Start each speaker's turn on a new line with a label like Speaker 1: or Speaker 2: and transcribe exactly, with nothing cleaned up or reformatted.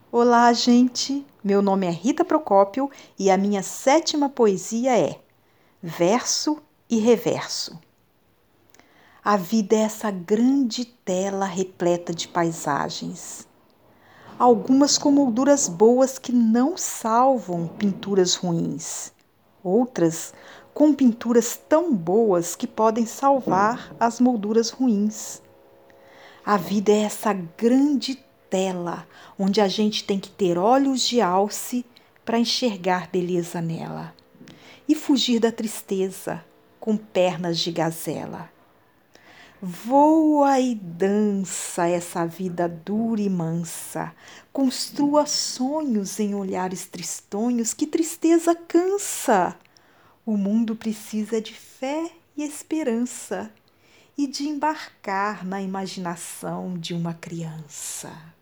Speaker 1: Olá, gente! Meu nome é Rita Procópio e a minha sétima poesia é Verso e Reverso. A vida é essa grande tela repleta de paisagens, algumas com molduras boas que não salvam pinturas ruins, outras com pinturas tão boas que podem salvar as molduras ruins. A vida é essa grande tela onde a gente tem que ter olhos de alce para enxergar beleza nela e fugir da tristeza com pernas de gazela. Voa e dança essa vida dura e mansa, construa sonhos em olhares tristonhos que tristeza cansa. O mundo precisa de fé e esperança e de embarcar na imaginação de uma criança.